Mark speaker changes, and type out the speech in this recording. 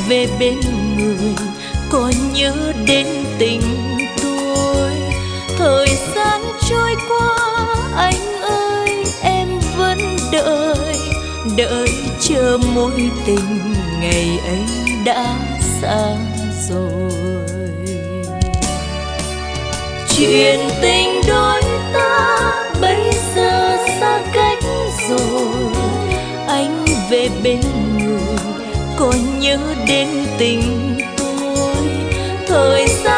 Speaker 1: về bên người, còn nhớ đến tình tôi. Thời gian trôi qua anh ơi, em vẫn đợi, đợi chờ mối tình ngày ấy đã xa rồi. Chuyện tình đôi ta bây giờ xa cách rồi, anh về bên người còn nhớ đến tình tôi. Thời gian